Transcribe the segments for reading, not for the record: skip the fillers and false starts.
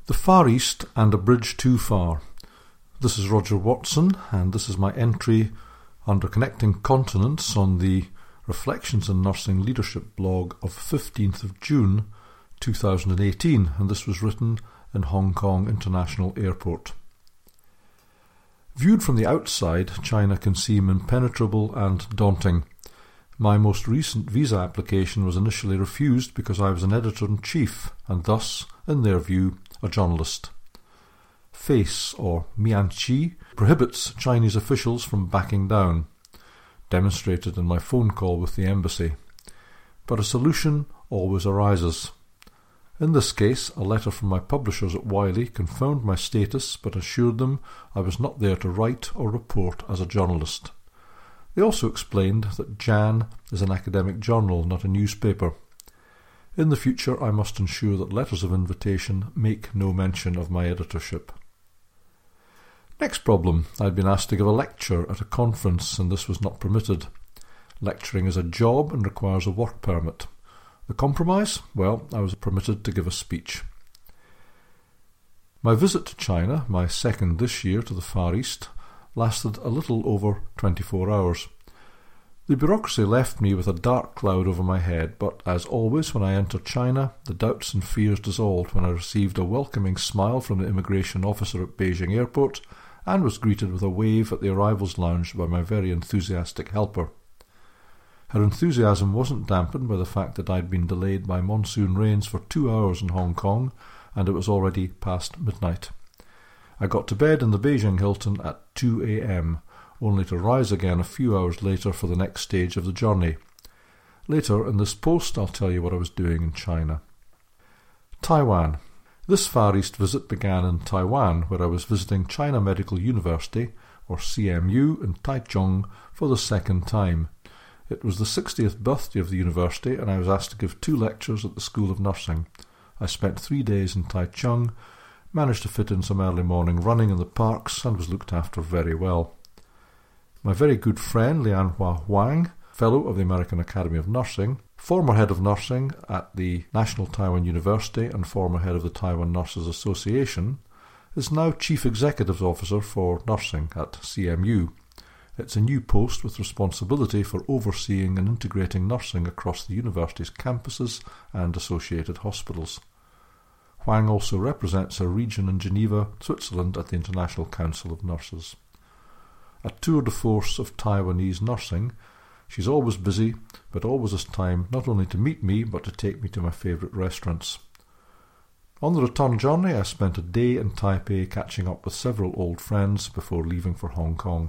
The Far East and a Bridge Too Far. This is Roger Watson, and this is my entry under Connecting Continents on the Reflections in Nursing Leadership blog of 15th of June 2018, and this was written in Hong Kong International Airport. Viewed from the outside, China can seem impenetrable and daunting. My most recent visa application was initially refused because I was an editor-in-chief and thus, in their view, a journalist. FACE, or Mianqi, prohibits Chinese officials from backing down, demonstrated in my phone call with the embassy. But a solution always arises. In this case, a letter from my publishers at Wiley confirmed my status but assured them I was not there to write or report as a journalist. They also explained that JAN is an academic journal, not a newspaper. In the future, I must ensure that letters of invitation make no mention of my editorship. Next problem. I'd been asked to give a lecture at a conference, and this was not permitted. Lecturing is a job and requires a work permit. The compromise? Well, I was permitted to give a speech. My visit to China, my second this year to the Far East, lasted a little over 24 hours. The bureaucracy left me with a dark cloud over my head, but as always when I entered China, the doubts and fears dissolved when I received a welcoming smile from the immigration officer at Beijing Airport and was greeted with a wave at the arrivals lounge by my very enthusiastic helper. Her enthusiasm wasn't dampened by the fact that I'd been delayed by monsoon rains for 2 hours in Hong Kong, and it was already past midnight. I got to bed in the Beijing Hilton at 2 a.m., only to rise again a few hours later for the next stage of the journey. Later in this post I'll tell you what I was doing in China. Taiwan. This Far East visit began in Taiwan, where I was visiting China Medical University, or CMU, in Taichung for the second time. It was the 60th birthday of the university, and I was asked to give 2 lectures at the School of Nursing. I spent 3 days in Taichung, managed to fit in some early morning running in the parks, and was looked after very well. My very good friend Lianhua Huang, Fellow of the American Academy of Nursing, former head of nursing at the National Taiwan University and former head of the Taiwan Nurses Association, is now Chief Executive Officer for Nursing at CMU. It's a new post with responsibility for overseeing and integrating nursing across the university's campuses and associated hospitals. Huang also represents a region in Geneva, Switzerland at the International Council of Nurses. A tour de force of Taiwanese nursing, she's always busy, but always has time not only to meet me, but to take me to my favourite restaurants. On the return journey, I spent a day in Taipei catching up with several old friends before leaving for Hong Kong.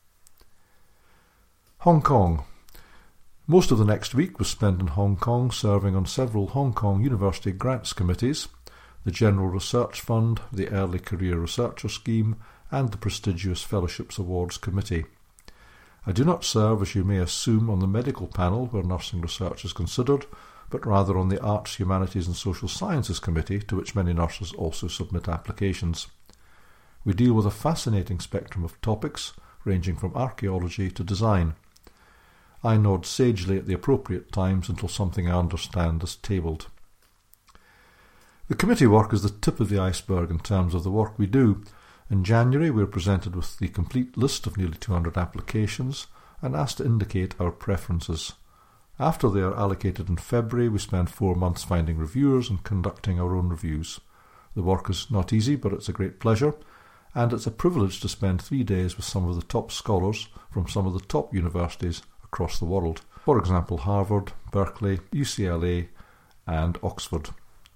Hong Kong. Most of the next week was spent in Hong Kong serving on several Hong Kong University grants committees, the General Research Fund, the Early Career Researcher Scheme, and the prestigious Fellowships Awards Committee. I do not serve, as you may assume, on the medical panel where nursing research is considered, but rather on the Arts, Humanities and Social Sciences Committee, to which many nurses also submit applications. We deal with a fascinating spectrum of topics, ranging from archaeology to design. I nod sagely at the appropriate times until something I understand is tabled. The committee work is the tip of the iceberg in terms of the work we do. In January, we were presented with the complete list of nearly 200 applications and asked to indicate our preferences. After they are allocated in February, we spend 4 months finding reviewers and conducting our own reviews. The work is not easy, but it's a great pleasure, and it's a privilege to spend 3 days with some of the top scholars from some of the top universities across the world. For example, Harvard, Berkeley, UCLA, and Oxford.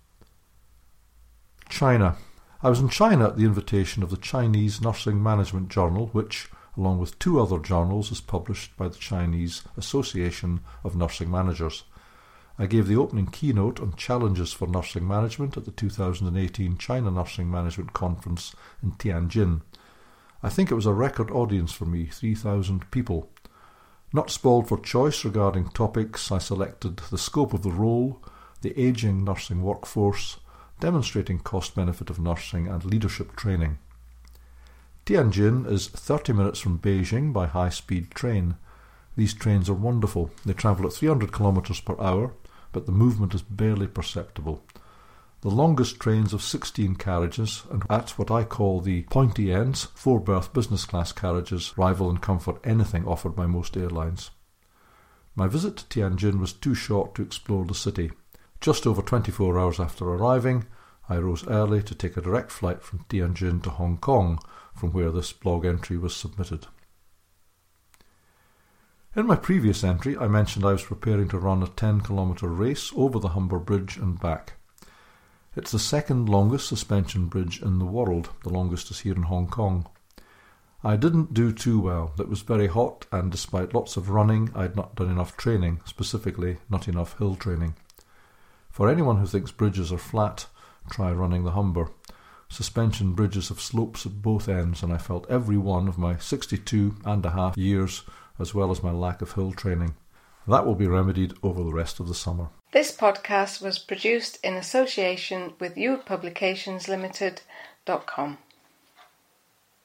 China. I was in China at the invitation of the Chinese Nursing Management Journal, which, along with 2 other journals, is published by the Chinese Association of Nursing Managers. I gave the opening keynote on challenges for nursing management at the 2018 China Nursing Management Conference in Tianjin. I think it was a record audience for me, 3,000 people. Not spoiled for choice regarding topics, I selected the scope of the role, the ageing nursing workforce, demonstrating cost-benefit of nursing and leadership training. Tianjin is 30 minutes from Beijing by high-speed train. These trains are wonderful. They travel at 300 kilometers per hour, but the movement is barely perceptible. The longest trains of 16 carriages, and at what I call the pointy ends, 4-berth business class carriages rival in comfort anything offered by most airlines. My visit to Tianjin was too short to explore the city. Just over 24 hours after arriving, I rose early to take a direct flight from Tianjin to Hong Kong, from where this blog entry was submitted. In my previous entry, I mentioned I was preparing to run a 10-kilometre race over the Humber Bridge and back. It's the second longest suspension bridge in the world. The longest is here in Hong Kong. I didn't do too well. It was very hot, and despite lots of running, I had not done enough training, specifically not enough hill training. For anyone who thinks bridges are flat, try running the Humber. Suspension bridges have slopes at both ends, and I felt every one of my 62.5 years, as well as my lack of hill training. That will be remedied over the rest of the summer. This podcast was produced in association with youthpublicationslimited.com.